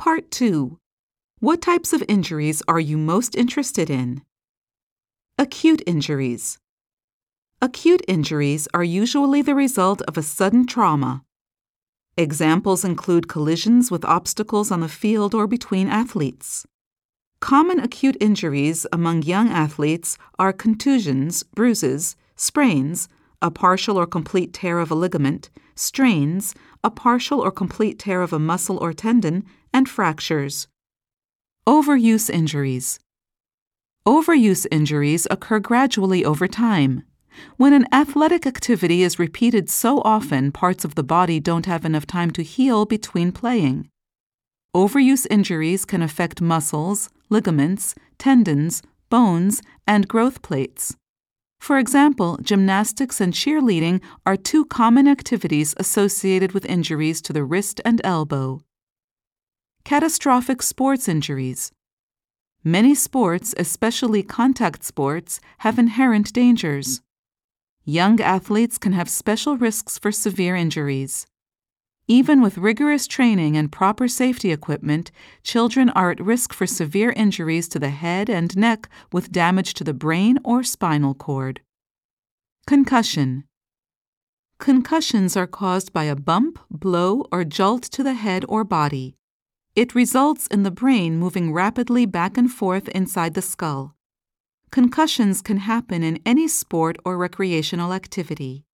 Part 2. What types of injuries are you most interested in? Acute injuries. Acute injuries are usually the result of a sudden trauma. Examples include collisions with obstacles on the field or between athletes. Common acute injuries among young athletes are contusions, bruises, sprains, a partial or complete tear of a ligament, strains, a partial or complete tear of a muscle or tendon, and fractures. Overuse injuries. Overuse injuries occur gradually over time. When an athletic activity is repeated so often, parts of the body don't have enough time to heal between playing. Overuse injuries can affect muscles, ligaments, tendons, bones, and growth plates. For example, gymnastics and cheerleading are two common activities associated with injuries to the wrist and elbow. Catastrophic sports injuries. Many sports, especially contact sports, have inherent dangers. Young athletes can have special risks for severe injuries. Even with rigorous training and proper safety equipment, children are at risk for severe injuries to the head and neck with damage to the brain or spinal cord. Concussion. Concussions are caused by a bump, blow, or jolt to the head or body. It results in the brain moving rapidly back and forth inside the skull. Concussions can happen in any sport or recreational activity.